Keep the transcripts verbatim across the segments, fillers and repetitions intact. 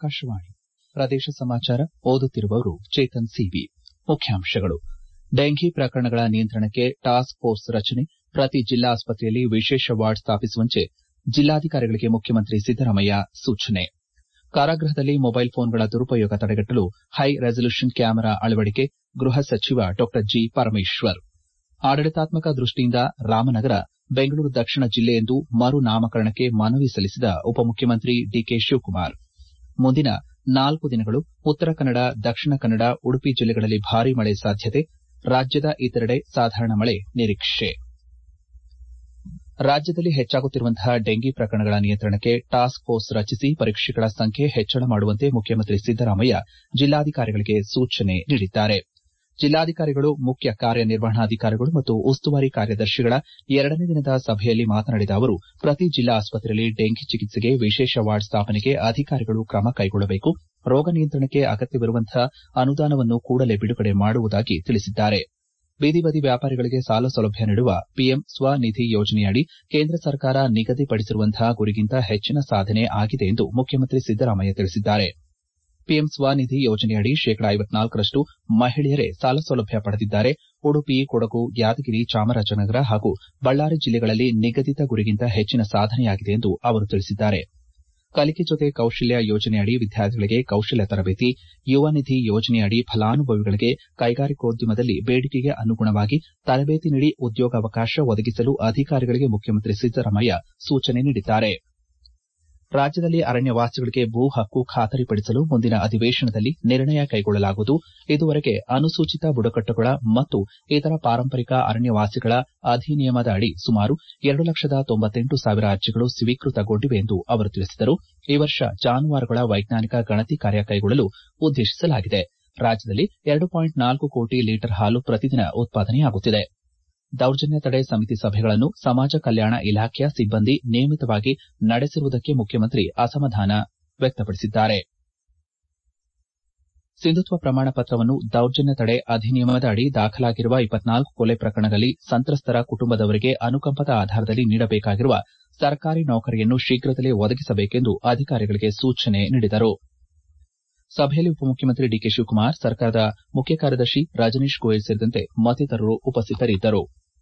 ಆಕಾಶವಾಣಿ ಪ್ರದೇಶ ಸಮಾಚಾರ ಓದುತ್ತಿರುವವರು ಚೇತನ್ ಸಿಬಿ ಮುಖ್ಯಾಂಶಗಳು ಡೆಂಘಿ ಪ್ರಕರಣಗಳ ನಿಯಂತ್ರಣಕ್ಕೆ ಟಾಸ್ಕ್ ಫೋರ್ಸ್ ರಚನೆ ಪ್ರತಿ ಜಿಲ್ಲಾ ಆಸ್ಪತ್ರೆಯಲ್ಲಿ ವಿಶೇಷ ವಾರ್ಡ್ ಸ್ಥಾಪಿಸುವಂತೆ ಜಿಲ್ಲಾಧಿಕಾರಿಗಳಿಗೆ ಮುಖ್ಯಮಂತ್ರಿ ಸಿದ್ದರಾಮಯ್ಯ ಸೂಚನೆ ಕಾರಾಗೃಹದಲ್ಲಿ ಮೊಬೈಲ್ ಫೋನ್ಗಳ ದುರುಪಯೋಗ ತಡೆಗಟ್ಟಲು ಹೈ ರೆಸಲ್ಯೂಷನ್ ಕ್ಯಾಮೆರಾ ಅಳವಡಿಕೆ ಗೃಹ ಸಚಿವ ಡಾ ಜಿ ಪರಮೇಶ್ವರ್ ಆಡಳಿತಾತ್ಮಕ ದೃಷ್ಟಿಯಿಂದ ರಾಮನಗರ ಬೆಂಗಳೂರು ದಕ್ಷಿಣ ಜಿಲ್ಲೆ ಎಂದು ಮರು ನಾಮಕರಣಕ್ಕೆ ಮನವಿ ಸಲ್ಲಿಸಿದ ಉಪಮುಖ್ಯಮಂತ್ರಿ ಡಿಕೆ ಶಿವಕುಮಾರ್ ಮುಂದಿನ ನಾಲ್ಕು ದಿನಗಳು ಉತ್ತರ ಕನ್ನಡ ದಕ್ಷಿಣ ಕನ್ನಡ ಉಡುಪಿ ಜಿಲ್ಲೆಗಳಲ್ಲಿ ಭಾರೀ ಮಳೆ ಸಾಧ್ಯತೆ ರಾಜ್ಯದ ಇತರೆಡೆ ಸಾಧಾರಣ ಮಳೆ ನಿರೀಕ್ಷೆ ರಾಜ್ಯದಲ್ಲಿ ಹೆಚ್ಚಾಗುತ್ತಿರುವಂತಹ ಡೆಂಗಿ ಪ್ರಕರಣಗಳ ನಿಯಂತ್ರಣಕ್ಕೆ ಟಾಸ್ಕ್ ಫೋರ್ಸ್ ರಚಿಸಿ ಪರೀಕ್ಷೆಗಳ ಸಂಖ್ಯೆ ಹೆಚ್ಚಳ ಮಾಡುವಂತೆ ಮುಖ್ಯಮಂತ್ರಿ ಸಿದ್ದರಾಮಯ್ಯ ಜಿಲ್ಲಾಧಿಕಾರಿಗಳಿಗೆ ಸೂಚನೆ ನೀಡಿದ್ದಾರೆ ಜಿಲ್ಲಾಧಿಕಾರಿಗಳು ಮುಖ್ಯ ಕಾರ್ಯನಿರ್ವಹಣಾಧಿಕಾರಿಗಳು ಮತ್ತು ಉಸ್ತುವಾರಿ ಕಾರ್ಯದರ್ಶಿಗಳ ಎರಡನೇ ದಿನದ ಸಭೆಯಲ್ಲಿ ಮಾತನಾಡಿದ ಅವರು ಪ್ರತಿ ಜಿಲ್ಲಾ ಆಸ್ಪತ್ರೆಯಲ್ಲಿ ಡೆಂಗಿ ಚಿಕಿತ್ಸೆಗೆ ವಿಶೇಷ ವಾರ್ಡ್ ಸ್ಥಾಪನೆಗೆ ಅಧಿಕಾರಿಗಳು ಕ್ರಮ ಕೈಗೊಳ್ಳಬೇಕು ರೋಗ ನಿಯಂತ್ರಣಕ್ಕೆ ಅಗತ್ಯವಿರುವಂತಹ ಅನುದಾನವನ್ನು ಕೂಡಲೇ ಬಿಡುಗಡೆ ಮಾಡುವುದಾಗಿ ತಿಳಿಸಿದ್ದಾರೆ ಬೀದಿ ಬದಿ ವ್ಯಾಪಾರಿಗಳಿಗೆ ಸಾಲ ಸೌಲಭ್ಯ ನೀಡುವ ಪಿಎಂ ಸ್ವನಿಧಿ ಯೋಜನೆಯಡಿ ಕೇಂದ್ರ ಸರ್ಕಾರ ನಿಗದಿಪಡಿಸಿರುವಂತಹ ಗುರಿಗಿಂತ ಹೆಚ್ಚಿನ ಸಾಧನೆ ಆಗಿದೆ ಎಂದು ಮುಖ್ಯಮಂತ್ರಿ ಸಿದ್ದರಾಮಯ್ಯ ತಿಳಿಸಿದ್ದಾರೆ ಪಿಎಂ ಸ್ವನಿಧಿ ಯೋಜನೆಯಡಿ ಶೇಕಡಾ ಐವತ್ನಾಲ್ಕರಷ್ಟು ಮಹಿಳೆಯರೇ ಸಾಲ ಸೌಲಭ್ಯ ಪಡೆದಿದ್ದಾರೆ ಉಡುಪಿ ಕೊಡಗು ಯಾದಗಿರಿ ಚಾಮರಾಜನಗರ ಹಾಗೂ ಬಳ್ಳಾರಿ ಜಿಲ್ಲೆಗಳಲ್ಲಿ ನಿಗದಿತ ಗುರಿಗಿಂತ ಹೆಚ್ಚಿನ ಸಾಧನೆಯಾಗಿದೆ ಎಂದು ಅವರು ತಿಳಿಸಿದ್ದಾರೆ ಕಲಿಕೆ ಜೊತೆ ಕೌಶಲ್ಯ ಯೋಜನೆಯಡಿ ವಿದ್ಯಾರ್ಥಿಗಳಿಗೆ ಕೌಶಲ್ಯ ತರಬೇತಿ ಯುವ ನಿಧಿ ಯೋಜನೆಯಡಿ ಫಲಾನುಭವಿಗಳಿಗೆ ಕೈಗಾರಿಕೋದ್ಯಮದಲ್ಲಿ ಬೇಡಿಕೆಗೆ ಅನುಗುಣವಾಗಿ ತರಬೇತಿ ನೀಡಿ ಉದ್ಯೋಗಾವಕಾಶ ಒದಗಿಸಲು ಅಧಿಕಾರಿಗಳಿಗೆ ಮುಖ್ಯಮಂತ್ರಿ ಸಿದ್ದರಾಮಯ್ಯ ಸೂಚನೆ ನೀಡಿದ್ದಾರೆ ರಾಜ್ಯದಲ್ಲಿ ಅರಣ್ಯವಾಸಿಗಳಿಗೆ ಭೂ ಹಕ್ಕು ಖಾತರಿಪಡಿಸಲು ಮುಂದಿನ ಅಧಿವೇಶನದಲ್ಲಿ ನಿರ್ಣಯ ಕೈಗೊಳ್ಳಲಾಗುವುದು ಇದುವರೆಗೆ ಅನುಸೂಚಿತ ಬುಡಕಟ್ಟುಗಳ ಮತ್ತು ಇತರ ಪಾರಂಪರಿಕ ಅರಣ್ಯವಾಸಿಗಳ ಅಧಿನಿಯಮದ ಅಡಿ ಸುಮಾರು ಎರಡು ಲಕ್ಷದ ತೊಂಬತ್ತೆಂಟು ಸಾವಿರ ಅರ್ಜಿಗಳು ಸ್ವೀಕೃತಗೊಂಡಿವೆ ಎಂದು ಅವರು ತಿಳಿಸಿದರು ಈ ವರ್ಷ ಜಾನುವಾರುಗಳ ವೈಜ್ಞಾನಿಕ ಗಣತಿ ಕಾರ್ಯ ಕೈಗೊಳ್ಳಲು ಉದ್ದೇಶಿಸಲಾಗಿದೆ ರಾಜ್ಯದಲ್ಲಿ ಎರಡು ಪಾಯಿಂಟ್ ನಾಲ್ಕು ಕೋಟಿ ಲೀಟರ್ ಹಾಲು ಪ್ರತಿದಿನ ಉತ್ಪಾದನೆಯಾಗುತ್ತಿದೆ ದೌರ್ಜನ್ಯ ತಡೆ ಸಮಿತಿ ಸಭೆಗಳನ್ನು ಸಮಾಜ ಕಲ್ಯಾಣ ಇಲಾಖೆಯ ಸಿಬ್ಬಂದಿ ನಿಯಮಿತವಾಗಿ ನಡೆಸಿರುವುದಕ್ಕೆ ಮುಖ್ಯಮಂತ್ರಿ ಅಸಮಾಧಾನ ವ್ಯಕ್ತಪಡಿಸಿದ್ದಾರೆ ಸಿಂಧುತ್ವ ಪ್ರಮಾಣ ಪತ್ರವನ್ನು ದೌರ್ಜನ್ಯ ತಡೆ ಅಧಿನಿಯಮದ ಅಡಿ ದಾಖಲಾಗಿರುವ ಇಪ್ಪತ್ನಾಲ್ಕು ಕೊಲೆ ಪ್ರಕರಣಗಳಲ್ಲಿ ಸಂತ್ರಸ್ತರ ಕುಟುಂಬದವರಿಗೆ ಅನುಕಂಪದ ಆಧಾರದಲ್ಲಿ ನೀಡಬೇಕಾಗಿರುವ ಸರ್ಕಾರಿ ನೌಕರಿಯನ್ನು ಶೀಘ್ರದಲ್ಲೇ ಒದಗಿಸಬೇಕೆಂದು ಅಧಿಕಾರಿಗಳಿಗೆ ಸೂಚನೆ ನೀಡಿದರು ಸಭೆಯಲ್ಲಿ ಉಪಮುಖ್ಯಮಂತ್ರಿ ಡಿಕೆ ಶಿವಕುಮಾರ್ ಸರ್ಕಾರದ ಮುಖ್ಯ ಕಾರ್ಯದರ್ಶಿ ರಜನೀಶ್ ಗೋಯಲ್ ಸೇರಿದಂತೆ ಮತ್ತಿತರರು ಉಪಸ್ಥಿತರಿದ್ದರು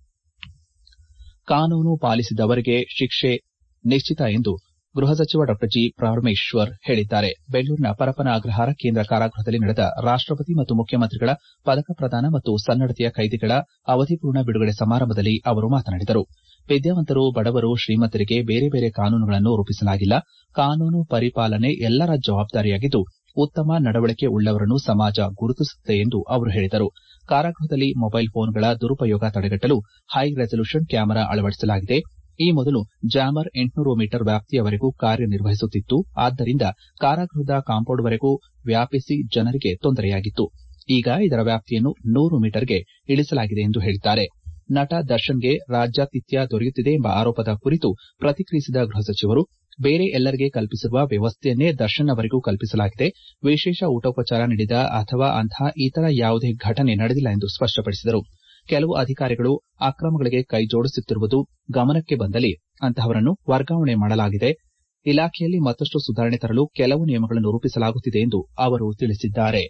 ಕಾನೂನು ಪಾಲಿಸಿದವರಿಗೆ ಶಿಕ್ಷೆ ನಿಶ್ಚಿತ ಎಂದು ಗೃಹ ಸಚಿವ ಡಾ ಜಿ ಪರಮೇಶ್ವರ್ ಹೇಳಿದ್ದಾರೆ ಬೆಂಗಳೂರಿನ ಪರಪ್ಪನ ಅಗ್ರಹಾರ ಕೇಂದ್ರ ಕಾರಾಗೃಹದಲ್ಲಿ ನಡೆದ ರಾಷ್ಟಪತಿ ಮತ್ತು ಮುಖ್ಯಮಂತ್ರಿಗಳ ಪದಕ ಪ್ರದಾನ ಮತ್ತು ಸನ್ನಡತೆಯ ಕೈದಿಗಳ ಅವಧಿಪೂರ್ಣ ಬಿಡುಗಡೆ ಸಮಾರಂಭದಲ್ಲಿ ಅವರು ಮಾತನಾಡಿದರು ವಿದ್ಯಾವಂತರು ಬಡವರು ಶ್ರೀಮಂತರಿಗೆ ಬೇರೆ ಬೇರೆ ಕಾನೂನುಗಳನ್ನು ರೂಪಿಸಲಾಗಿಲ್ಲ ಕಾನೂನು ಪರಿಪಾಲನೆ ಎಲ್ಲರ ಜವಾಬ್ದಾರಿಯಾಗಿದ್ದು ಉತ್ತಮ ನಡವಳಿಕೆ ಉಳ್ಳವರನ್ನು ಸಮಾಜ ಗುರುತಿಸುತ್ತದೆ ಎಂದು ಅವರು ಹೇಳಿದರು ಕಾರಾಗೃಹದಲ್ಲಿ ಮೊಬೈಲ್ ಫೋನ್ಗಳ ದುರುಪಯೋಗ ತಡೆಗಟ್ಟಲು ಹೈ ರೆಸಲ್ಯೂಷನ್ ಕ್ಯಾಮೆರಾ ಅಳವಡಿಸಲಾಗಿದೆ ಈ ಮೊದಲು ಜಾಮರ್ ಎಂಟುನೂರು ಮೀಟರ್ ವ್ಯಾಪ್ತಿಯವರೆಗೂ ಕಾರ್ಯನಿರ್ವಹಿಸುತ್ತಿತ್ತು ಆದ್ದರಿಂದ ಕಾರಾಗೃಹದ ಕಾಂಪೌಂಡ್ವರೆಗೂ ವ್ಯಾಪಿಸಿ ಜನರಿಗೆ ತೊಂದರೆಯಾಗಿತ್ತು ಈಗ ಇದರ ವ್ಯಾಪ್ತಿಯನ್ನು ನೂರು ಮೀಟರ್ಗೆ ಇಳಿಸಲಾಗಿದೆ ಎಂದು ಹೇಳಿದ್ದಾರೆ ನಟ ದರ್ಶನ್ಗೆ ರಾಜ್ಯಾತಿಥ್ಯ ದೊರೆಯುತ್ತಿದೆ ಎಂಬ ಆರೋಪದ ಕುರಿತು ಪ್ರತಿಕ್ರಿಯಿಸಿದ ಗೃಹ ಸಚಿವರು ಬೇರೆ ಎಲ್ಲರಿಗೆ ಕಲ್ಪಿಸಿರುವ ವ್ಯವಸ್ಥೆಯನ್ನೇ ದರ್ಶನ್ ಅವರಿಗೂ ಕಲ್ಪಿಸಲಾಗಿದೆ ವಿಶೇಷ ಊಟೋಪಚಾರ ನೀಡಿದ ಅಥವಾ ಅಂತಹ ಇತರ ಯಾವುದೇ ಘಟನೆ ನಡೆದಿಲ್ಲ ಎಂದು ಸ್ಪಷ್ಟಪಡಿಸಿದರು ಕೆಲವು ಅಧಿಕಾರಿಗಳು ಅಕ್ರಮಗಳಿಗೆ ಕೈಜೋಡಿಸುತ್ತಿರುವುದು ಗಮನಕ್ಕೆ ಬಂದಲ್ಲಿ ಅಂತಹವರನ್ನು ವರ್ಗಾವಣೆ ಮಾಡಲಾಗಿದೆ ಇಲಾಖೆಯಲ್ಲಿ ಮತ್ತಷ್ಟು ಸುಧಾರಣೆ ತರಲು ಕೆಲವು ನಿಯಮಗಳನ್ನು ರೂಪಿಸಲಾಗುತ್ತಿದೆ ಎಂದು ಅವರು ತಿಳಿಸಿದ್ದಾರೆ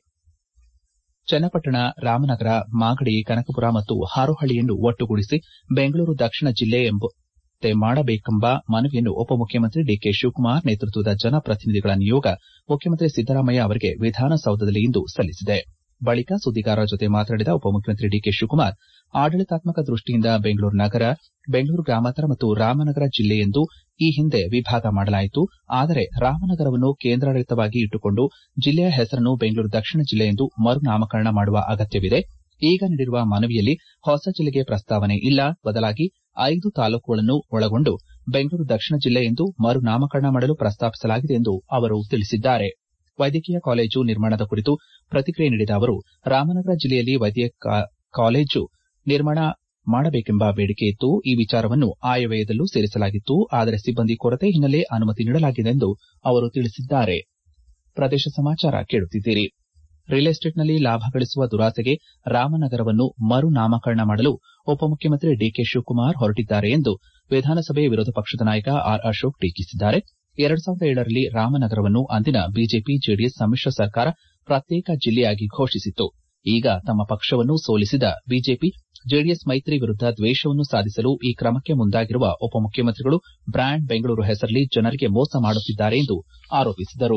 ಚನ್ನಪಟ್ಟಣ ರಾಮನಗರ ಮಾಗಡಿ ಕನಕಪುರ ಮತ್ತು ಹಾರೋಹಳ್ಳಿಯನ್ನು ಒಟ್ಟುಗೂಡಿಸಿ ಬೆಂಗಳೂರು ದಕ್ಷಿಣ ಜಿಲ್ಲೆ ಎಂಬಂತೆ ಮಾಡಬೇಕೆಂಬ ಮನವಿಯನ್ನು ಉಪಮುಖ್ಯಮಂತ್ರಿ ಡಿಕೆ ಶಿವಕುಮಾರ್ ನೇತೃತ್ವದ ಜನಪ್ರತಿನಿಧಿಗಳ ನಿಯೋಗ ಮುಖ್ಯಮಂತ್ರಿ ಸಿದ್ದರಾಮಯ್ಯ ಅವರಿಗೆ ವಿಧಾನಸೌಧದಲ್ಲಿ ಇಂದು ಸಲ್ಲಿಸಿದೆ ಬಳಿಕ ಸುದ್ದಿಗಾರರ ಜೊತೆ ಮಾತನಾಡಿದ ಉಪಮುಖ್ಯಮಂತ್ರಿ ಡಿಕೆ ಶಿವಕುಮಾರ್ ಆಡಳಿತಾತ್ಮಕ ದೃಷ್ಟಿಯಿಂದ ಬೆಂಗಳೂರು ನಗರ ಬೆಂಗಳೂರು ಗ್ರಾಮಾಂತರ ಮತ್ತು ರಾಮನಗರ ಜಿಲ್ಲೆ ಎಂದು ಈ ಹಿಂದೆ ವಿಭಾಗ ಮಾಡಲಾಯಿತು ಆದರೆ ರಾಮನಗರವನ್ನು ಕೇಂದ್ರಾಡಳಿತವಾಗಿ ಇಟ್ಟುಕೊಂಡು ಜಿಲ್ಲೆಯ ಹೆಸರನ್ನು ಬೆಂಗಳೂರು ದಕ್ಷಿಣ ಜಿಲ್ಲೆ ಎಂದು ಮರು ನಾಮಕರಣ ಮಾಡುವ ಅಗತ್ಯವಿದೆ ಈಗ ನೀಡಿರುವ ಮನವಿಯಲ್ಲಿ ಹೊಸ ಜಿಲ್ಲೆಗೆ ಪ್ರಸ್ತಾವನೆ ಇಲ್ಲ ಬದಲಾಗಿ ಐದು ತಾಲೂಕುಗಳನ್ನು ಒಳಗೊಂಡು ಬೆಂಗಳೂರು ದಕ್ಷಿಣ ಜಿಲ್ಲೆ ಎಂದು ಮರು ನಾಮಕರಣ ಮಾಡಲು ಪ್ರಸ್ತಾಪಿಸಲಾಗಿದೆ ಎಂದು ಅವರು ತಿಳಿಸಿದ್ದಾರೆ ವೈದ್ಯಕೀಯ ಕಾಲೇಜು ನಿರ್ಮಾಣದ ಕುರಿತು ಪ್ರತಿಕ್ರಿಯೆ ನೀಡಿದ ಅವರು ರಾಮನಗರ ಜಿಲ್ಲೆಯಲ್ಲಿ ವೈದ್ಯಕೀಯ ಕಾಲೇಜು ನಿರ್ಮಾಣ ಮಾಡಬೇಕೆಂಬ ಬೇಡಿಕೆ ಇತ್ತು ಈ ವಿಚಾರವನ್ನು ಆಯವ್ಯಯದಲ್ಲೂ ಸೇರಿಸಲಾಗಿತ್ತು ಆದರೆ ಸಿಬ್ಬಂದಿ ಕೊರತೆ ಹಿನ್ನೆಲೆ ಅನುಮತಿ ನೀಡಲಾಗಿದೆ ಎಂದು ಅವರು ತಿಳಿಸಿದ್ದಾರೆ ಪ್ರದೇಶ ಸಮಾಚಾರ ಕೇಳುತ್ತಿದ್ದೀರಿ ರಿಯಲ್ ಎಸ್ಟೇಟ್ನಲ್ಲಿ ಲಾಭ ಗಳಿಸುವ ದುರಾಸೆಗೆ ರಾಮನಗರವನ್ನು ಮರು ನಾಮಕರಣ ಮಾಡಲು ಉಪಮುಖ್ಯಮಂತ್ರಿ ಡಿಕೆ ಶಿವಕುಮಾರ್ ಹೊರಟಿದ್ದಾರೆ ಎಂದು ವಿಧಾನಸಭೆ ವಿರೋಧ ಪಕ್ಷದ ನಾಯಕ ಆರ್ ಅಶೋಕ್ ಟೀಕಿಸಿದ್ದಾರೆ ಎರಡು ಸಾವಿರದ ಏಳರಲ್ಲಿ ರಾಮನಗರವನ್ನು ಅಂದಿನ ಬಿಜೆಪಿ ಜೆಡಿಎಸ್ ಸಮ್ಮಿಶ್ರ ಸರ್ಕಾರ ಪ್ರತ್ಯೇಕ ಜಿಲ್ಲೆಯಾಗಿ ಘೋಷಿಸಿತ್ತು. ಈಗ ತಮ್ಮ ಪಕ್ಷವನ್ನು ಸೋಲಿಸಿದ ಬಿಜೆಪಿ ಜೆಡಿಎಸ್ ಮೈತ್ರಿ ವಿರುದ್ದ ದ್ವೇಷವನ್ನು ಸಾಧಿಸಲು ಈ ಕ್ರಮಕ್ಕೆ ಮುಂದಾಗಿರುವ ಉಪಮುಖ್ಯಮಂತ್ರಿಗಳು ಬ್ರ್ಯಾಂಡ್ ಬೆಂಗಳೂರು ಹೆಸರಲ್ಲಿ ಜನರಿಗೆ ಮೋಸ ಮಾಡುತ್ತಿದ್ದಾರೆ ಎಂದು ಆರೋಪಿಸಿದರು.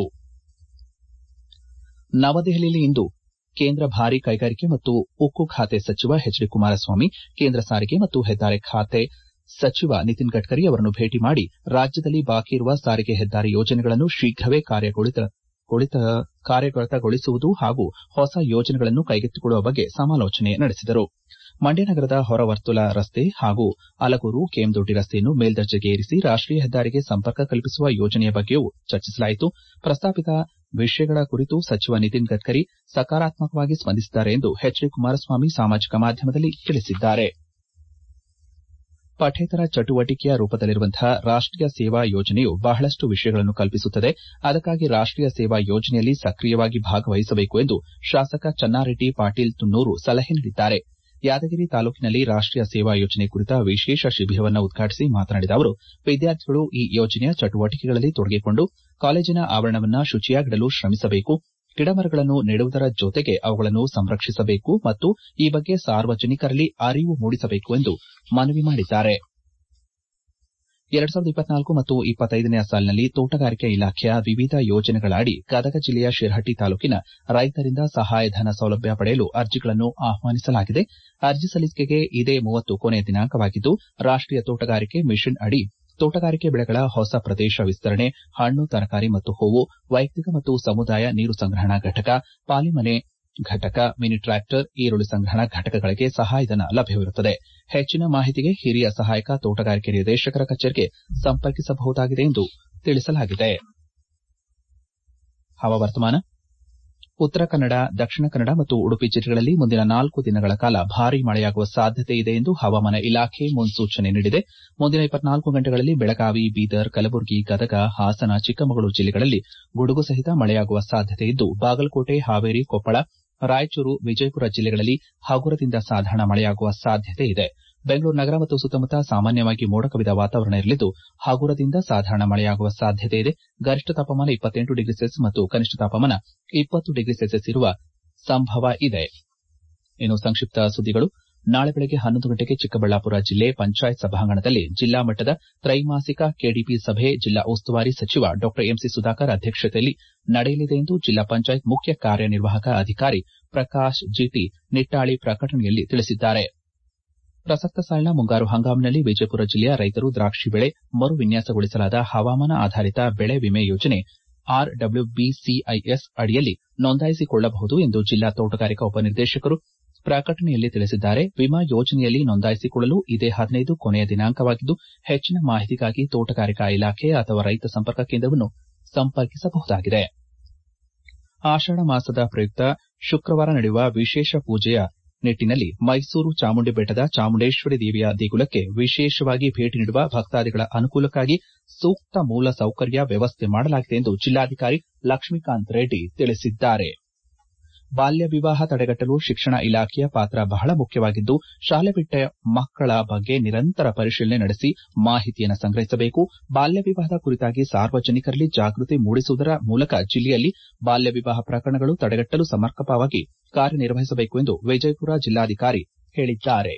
ನವದೆಹಲಿಯಲ್ಲಿ ಇಂದು ಕೇಂದ್ರ ಭಾರೀ ಕೈಗಾರಿಕೆ ಮತ್ತು ಉಕ್ಕು ಖಾತೆ ಸಚಿವ ಎಚ್ ಡಿ ಕುಮಾರಸ್ವಾಮಿ, ಕೇಂದ್ರ ಸಾರಿಗೆ ಮತ್ತು ಹೆದ್ದಾರಿ ಖಾತೆ ಸಚಿವ ನಿತಿನ್ ಗಡ್ಕರಿ ಅವರನ್ನು ಭೇಟಿ ಮಾಡಿ ರಾಜ್ಯದಲ್ಲಿ ಬಾಕಿ ಇರುವ ಸಾರಿಗೆ ಹೆದ್ದಾರಿ ಯೋಜನೆಗಳನ್ನು ಶೀಘ್ರವೇ ಕಾರ್ಯಗತಗೊಳಿಸುವುದು ಹಾಗೂ ಹೊಸ ಯೋಜನೆಗಳನ್ನು ಕೈಗೆತ್ತಿಕೊಳ್ಳುವ ಬಗ್ಗೆ ಸಮಾಲೋಚನೆ ನಡೆಸಿದರು. ಮಂಡ್ಯ ನಗರದ ಹೊರವರ್ತುಲ ರಸ್ತೆ ಹಾಗೂ ಅಲಗೂರು ಕೆಎಂದೊಡ್ಡಿ ರಸ್ತೆಯನ್ನು ಮೇಲ್ದರ್ಜೆಗೇರಿಸಿ ರಾಷ್ಟೀಯ ಹೆದ್ದಾರಿಗೆ ಸಂಪರ್ಕ ಕಲ್ಪಿಸುವ ಯೋಜನೆಯ ಬಗ್ಗೆಯೂ ಚರ್ಚಿಸಲಾಯಿತು. ಪ್ರಸ್ತಾಪಿತ ವಿಷಯಗಳ ಕುರಿತು ಸಚಿವ ನಿತಿನ್ ಗಡ್ಕರಿ ಸಕಾರಾತ್ಮಕವಾಗಿ ಸ್ಪಂದಿಸಿದ್ದಾರೆ ಎಂದು ಎಚ್ ಡಿ ಕುಮಾರಸ್ವಾಮಿ ಸಾಮಾಜಿಕ ಮಾಧ್ಯಮದಲ್ಲಿ ತಿಳಿಸಿದ್ದಾರೆ. ಪಠ್ಯೇತರ ಚಟುವಟಿಕೆಯ ರೂಪದಲ್ಲಿರುವಂತಹ ರಾಷ್ಟೀಯ ಸೇವಾ ಯೋಜನೆಯು ಬಹಳಷ್ಟು ವಿಷಯಗಳನ್ನು ಕಲ್ಪಿಸುತ್ತದೆ. ಅದಕ್ಕಾಗಿ ರಾಷ್ಟೀಯ ಸೇವಾ ಯೋಜನೆಯಲ್ಲಿ ಸಕ್ರಿಯವಾಗಿ ಭಾಗವಹಿಸಬೇಕು ಎಂದು ಶಾಸಕ ಚನ್ನಾರೆಡ್ಡಿ ಪಾಟೀಲ್ ತುನ್ನೂರು ಸಲಹೆ ನೀಡಿದ್ದಾರೆ. ಯಾದಗಿರಿ ತಾಲೂಕಿನಲ್ಲಿ ರಾಷ್ಟೀಯ ಸೇವಾ ಯೋಜನೆ ಕುರಿತ ವಿಶೇಷ ಶಿಬಿರವನ್ನು ಉದ್ಘಾಟಿಸಿ ಮಾತನಾಡಿದ ಅವರು, ವಿದ್ಯಾರ್ಥಿಗಳು ಈ ಯೋಜನೆಯ ಚಟುವಟಿಕೆಗಳಲ್ಲಿ ತೊಡಗಿಕೊಂಡು ಕಾಲೇಜಿನ ಆವರಣವನ್ನು ಶುಚಿಯಾಗಿಡಲು ಶ್ರಮಿಸಬೇಕು. ಗಿಡಮರಗಳನ್ನು ನೆಡುವುದರ ಜೊತೆಗೆ ಅವುಗಳನ್ನು ಸಂರಕ್ಷಿಸಬೇಕು ಮತ್ತು ಈ ಬಗ್ಗೆ ಸಾರ್ವಜನಿಕರಲ್ಲಿ ಅರಿವು ಮೂಡಿಸಬೇಕು ಎಂದು ಮನವಿ ಮಾಡಿದ್ದಾರೆ. ಎರಡು ಸಾವಿರದ ಇಪ್ಪತ್ನಾಲ್ಕು ಮತ್ತು ಇಪ್ಪತ್ತೈದನೇ ಸಾಲಿನಲ್ಲಿ ತೋಟಗಾರಿಕೆ ಇಲಾಖೆಯ ವಿವಿಧ ಯೋಜನೆಗಳ ಅಡಿ ಗದಗ ಜಿಲ್ಲೆಯ ಶಿರಹಟ್ಟಿ ತಾಲೂಕಿನ ರೈತರಿಂದ ಸಹಾಯಧನ ಸೌಲಭ್ಯ ಪಡೆಯಲು ಅರ್ಜಿಗಳನ್ನು ಆಹ್ವಾನಿಸಲಾಗಿದೆ. ಅರ್ಜಿ ಸಲ್ಲಿಕೆಗೆ ಇದೇ ಮೂವತ್ತು ಕೊನೆಯ ದಿನಾಂಕವಾಗಿದ್ದು, ರಾಷ್ಟೀಯ ತೋಟಗಾರಿಕೆ ಮಿಷನ್ ಅಡಿ ತೋಟಗಾರಿಕೆ ಬೆಳೆಗಳ ಹೊಸ ಪ್ರದೇಶ ವಿಸ್ತರಣೆ, ಹಣ್ಣು, ತರಕಾರಿ ಮತ್ತು ಹೂವು, ವೈಯಕ್ತಿಕ ಮತ್ತು ಸಮುದಾಯ ನೀರು ಸಂಗ್ರಹಣಾ ಘಟಕ, ಪಾಲಿಮನೆ ಘಟಕ, ಮಿನಿ ಟ್ರಾಕ್ಟರ್, ಈರುಳ್ಳಿ ಸಂಗ್ರಹಣಾ ಘಟಕಗಳಿಗೆ ಸಹಾಯಧನ ಲಭ್ಯವಿರುತ್ತದೆ. ಹೆಚ್ಚಿನ ಮಾಹಿತಿಗೆ ಹಿರಿಯ ಸಹಾಯಕ ತೋಟಗಾರಿಕೆ ನಿರ್ದೇಶಕರ ಕಚೇರಿಗೆ ಸಂಪರ್ಕಿಸಬಹುದಾಗಿದೆ ಎಂದು ತಿಳಿಸಲಾಗಿದೆ. ಹವಾವರ್ತಮಾನ. ಉತ್ತರ ಕನ್ನಡ, ದಕ್ಷಿಣ ಕನ್ನಡ ಮತ್ತು ಉಡುಪಿ ಜಿಲ್ಲೆಗಳಲ್ಲಿ ಮುಂದಿನ ನಾಲ್ಕು ದಿನಗಳ ಕಾಲ ಭಾರೀ ಮಳೆಯಾಗುವ ಸಾಧ್ಯತೆ ಇದೆ ಎಂದು ಹವಾಮಾನ ಇಲಾಖೆ ಮುನ್ಸೂಚನೆ ನೀಡಿದೆ. ಮುಂದಿನ ಇಪ್ಪತ್ನಾಲ್ಕು ಗಂಟೆಗಳಲ್ಲಿ ಬೆಳಗಾವಿ, ಬೀದರ್, ಕಲಬುರಗಿ, ಗದಗ, ಹಾಸನ, ಚಿಕ್ಕಮಗಳೂರು ಜಿಲ್ಲೆಗಳಲ್ಲಿ ಗುಡುಗು ಸಹಿತ ಮಳೆಯಾಗುವ ಸಾಧ್ಯತೆ ಇದ್ದು, ಬಾಗಲಕೋಟೆ, ಹಾವೇರಿ, ಕೊಪ್ಪಳ, ರಾಯಚೂರು, ವಿಜಯಪುರ ಜಿಲ್ಲೆಗಳಲ್ಲಿ ಹಗುರದಿಂದ ಸಾಧಾರಣ ಮಳೆಯಾಗುವ ಸಾಧ್ಯತೆ ಇದೆ. ಬೆಂಗಳೂರು ನಗರ ಮತ್ತು ಸುತ್ತಮುತ್ತ ಸಾಮಾನ್ಯವಾಗಿ ಮೋಡ ಕವಿದ ವಾತಾವರಣ ಇರಲಿದ್ದು, ಹಗುರದಿಂದ ಸಾಧಾರಣ ಮಳೆಯಾಗುವ ಸಾಧ್ಯತೆ ಇದೆ. ಗರಿಷ್ಠ ತಾಪಮಾನ ಇಪ್ಪತ್ತೆಂಟು ಡಿಗ್ರಿ ಸೆಲ್ಸಿಯಸ್ ಮತ್ತು ಕನಿಷ್ಠ ತಾಪಮಾನ ಇಪ್ಪತ್ತು ಡಿಗ್ರಿ ಸೆಲ್ಸಿಯಸ್ ಇರುವ ಸಂಭವ ಇದೆ. ಇನ್ನು ಸಂಕ್ಷಿಪ್ತ ಸುದ್ದಿಗಳು. ನಾಳೆ ಬೆಳಗ್ಗೆ ಹನ್ನೊಂದು ಗಂಟೆಗೆ ಚಿಕ್ಕಬಳ್ಳಾಪುರ ಜಿಲ್ಲೆ ಪಂಚಾಯತ್ ಸಭಾಂಗಣದಲ್ಲಿ ಜಿಲ್ಲಾ ಮಟ್ಟದ ತ್ರೈಮಾಸಿಕ ಕೆಡಿಪಿ ಸಭೆ ಜಿಲ್ಲಾ ಉಸ್ತುವಾರಿ ಸಚಿವ ಡಾ ಎಂಸಿ ಸುಧಾಕರ್ ಅಧ್ಯಕ್ಷತೆಯಲ್ಲಿ ನಡೆಯಲಿದೆ ಎಂದು ಜಿಲ್ಲಾ ಪಂಚಾಯತ್ ಮುಖ್ಯ ಕಾರ್ಯನಿರ್ವಾಹಕ ಅಧಿಕಾರಿ ಪ್ರಕಾಶ್ ಜಿಟಿ ನಿಟ್ಟಾಳಿ ಪ್ರಕಟಣೆಯಲ್ಲಿ ತಿಳಿಸಿದ್ದಾರೆ. ಪ್ರಸಕ್ತ ಸಾಲಿನ ಮುಂಗಾರು ಹಂಗಾಮಿನಲ್ಲಿ ವಿಜಯಪುರ ಜಿಲ್ಲೆಯ ರೈತರು ದ್ರಾಕ್ಷಿ ಬೆಳೆ ಮರು ವಿನ್ಯಾಸಗೊಳಿಸಲಾದ ಹವಾಮಾನ ಆಧಾರಿತ ಬೆಳೆ ವಿಮೆ ಯೋಜನೆ ಆರ್ಡಬ್ಲ್ಯೂಬಿಸಿಐಎಸ್ ಅಡಿಯಲ್ಲಿ ನೋಂದಾಯಿಸಿಕೊಳ್ಳಬಹುದು ಎಂದು ಜಿಲ್ಲಾ ತೋಟಗಾರಿಕಾ ಉಪನಿರ್ದೇಶಕರು ಪ್ರಕಟಣೆಯಲ್ಲಿ ತಿಳಿಸಿದ್ದಾರೆ. ವಿಮಾ ಯೋಜನೆಯಲ್ಲಿ ನೋಂದಾಯಿಸಿಕೊಳ್ಳಲು ಇದೇ ಹದಿನೈದು ಕೊನೆಯ ದಿನಾಂಕವಾಗಿದ್ದು, ಹೆಚ್ಚಿನ ಮಾಹಿತಿಗಾಗಿ ತೋಟಗಾರಿಕಾ ಇಲಾಖೆ ಅಥವಾ ರೈತ ಸಂಪರ್ಕ ಕೇಂದ್ರವನ್ನು ಸಂಪರ್ಕಿಸಬಹುದಾಗಿದೆ. ಆಷಾಢ ಮಾಸದ ಪ್ರಯುಕ್ತ ಶುಕ್ರವಾರ ನಡೆಯುವ ವಿಶೇಷ ಪೂಜೆಯ ನಿಟ್ಟಿನಲ್ಲಿ ಮೈಸೂರು ಚಾಮುಂಡಿ ಬೆಟ್ಟದ ಚಾಮುಂಡೇಶ್ವರಿ ದೇವಿಯ ದೇಗುಲಕ್ಕೆ ವಿಶೇಷವಾಗಿ ಭೇಟಿ ನೀಡುವ ಭಕ್ತಾದಿಗಳ ಅನುಕೂಲಕ್ಕಾಗಿ ಸೂಕ್ತ ಮೂಲ ಸೌಕರ್ಯ ವ್ಯವಸ್ಥೆ ಮಾಡಲಾಗಿದೆ ಎಂದು ಜಿಲ್ಲಾಧಿಕಾರಿ ಲಕ್ಷ್ಮೀಕಾಂತ್ ರೆಡ್ಡಿ ತಿಳಿಸಿದ್ದಾರೆ. ಬಾಲ್ಯ ವಿವಾಹ ತಡೆಗಟ್ಟಲು ಶಿಕ್ಷಣ ಇಲಾಖೆಯ ಪಾತ್ರ ಬಹಳ ಮುಖ್ಯವಾಗಿದ್ದು, ಶಾಲೆ ಬಿಟ್ಟ ಮಕ್ಕಳ ಬಗ್ಗೆ ನಿರಂತರ ಪರಿಶೀಲನೆ ನಡೆಸಿ ಮಾಹಿತಿಯನ್ನು ಸಂಗ್ರಹಿಸಬೇಕು. ಬಾಲ್ಯ ವಿವಾಹದ ಕುರಿತಾಗಿ ಸಾರ್ವಜನಿಕರಲ್ಲಿ ಜಾಗೃತಿ ಮೂಡಿಸುವುದರ ಮೂಲಕ ಜಿಲ್ಲೆಯಲ್ಲಿ ಬಾಲ್ಯ ವಿವಾಹ ಪ್ರಕರಣಗಳು ತಡೆಗಟ್ಟಲು ಸಮರ್ಪಕವಾಗಿ ಕಾರ್ಯನಿರ್ವಹಿಸಬೇಕು ಎಂದು ವಿಜಯಪುರ ಜಿಲ್ಲಾಧಿಕಾರಿ ಹೇಳಿದ್ದಾರೆ.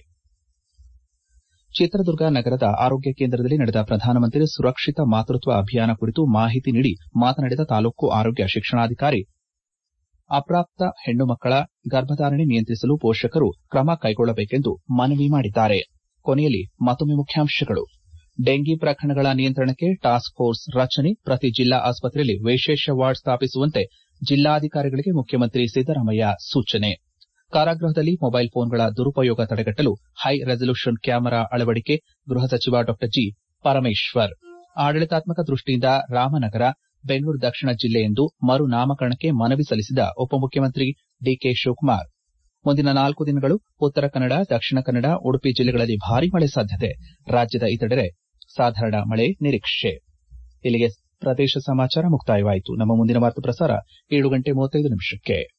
ಚಿತ್ರದುರ್ಗ ನಗರದ ಆರೋಗ್ಯ ಕೇಂದ್ರದಲ್ಲಿ ನಡೆದ ಪ್ರಧಾನಮಂತ್ರಿ ಸುರಕ್ಷಿತ ಮಾತೃತ್ವ ಅಭಿಯಾನ ಕುರಿತು ಮಾಹಿತಿ ನೀಡಿ ಮಾತನಾಡಿದ ತಾಲೂಕು ಆರೋಗ್ಯ ಶಿಕ್ಷಣಾಧಿಕಾರಿ, ಅಪ್ರಾಪ್ತ ಹೆಣ್ಣು ಮಕ್ಕಳ ಗರ್ಭಧಾರಣೆ ನಿಯಂತ್ರಿಸಲು ಪೋಷಕರು ಕ್ರಮ ಕೈಗೊಳ್ಳಬೇಕೆಂದು ಮನವಿ ಮಾಡಿದ್ದಾರೆ. ಕೊನೆಯಲ್ಲಿ ಮತ್ತೊಮ್ಮೆ ಮುಖ್ಯಾಂಶಗಳು. ಡೆಂಗಿ ಪ್ರಕರಣಗಳ ನಿಯಂತ್ರಣಕ್ಕೆ ಟಾಸ್ಕ್ ಫೋರ್ಸ್ ರಚನೆ, ಪ್ರತಿ ಜಿಲ್ಲಾ ಆಸ್ಪತ್ರೆಯಲ್ಲಿ ವಿಶೇಷ ವಾರ್ಡ್ ಸ್ಥಾಪಿಸುವಂತೆ ಜಿಲ್ಲಾಧಿಕಾರಿಗಳಿಗೆ ಮುಖ್ಯಮಂತ್ರಿ ಸಿದ್ದರಾಮಯ್ಯ ಸೂಚನೆ. ಕಾರಾಗೃಹದಲ್ಲಿ ಮೊಬೈಲ್ ಫೋನ್ಗಳ ದುರುಪಯೋಗ ತಡೆಗಟ್ಟಲು ಹೈ ರೆಸಲ್ಯೂಷನ್ ಕ್ಯಾಮೆರಾ ಅಳವಡಿಕೆ, ಗೃಹ ಸಚಿವ ಡಾ ಜಿ ಪರಮೇಶ್ವರ್. ಆಡಳಿತಾತ್ಮಕ ದೃಷ್ಟಿಯಿಂದ ರಾಮನಗರ ಬೆಂಗಳೂರು ದಕ್ಷಿಣ ಜಿಲ್ಲೆ ಎಂದು ಮರು ನಾಮಕರಣಕ್ಕೆ ಮನವಿ ಸಲ್ಲಿಸಿದ ಉಪಮುಖ್ಯಮಂತ್ರಿ ಡಿಕೆ ಶಿವಕುಮಾರ್. ಮುಂದಿನ ನಾಲ್ಕು ದಿನಗಳು ಉತ್ತರ ಕನ್ನಡ, ದಕ್ಷಿಣ ಕನ್ನಡ, ಉಡುಪಿ ಜಿಲ್ಲೆಗಳಲ್ಲಿ ಭಾರೀ ಮಳೆ ಸಾಧ್ಯತೆ. ರಾಜ್ಯದ ಇತರೆಡೆ ಸಾಧಾರಣ ಮಳೆ ನಿರೀಕ್ಷೆ. ಇಲ್ಲಿಗೆ ಪ್ರದೇಶ ಸಮಾಚಾರ ಮುಕ್ತಾಯವಾಯಿತು. ನಮ್ಮ ಮುಂದಿನ ವಾರ್ತಾ ಪ್ರಸಾರ ಏಳು ಗಂಟೆ ಮೂವತ್ತೈದು ನಿಮಿಷಕ್ಕೆ.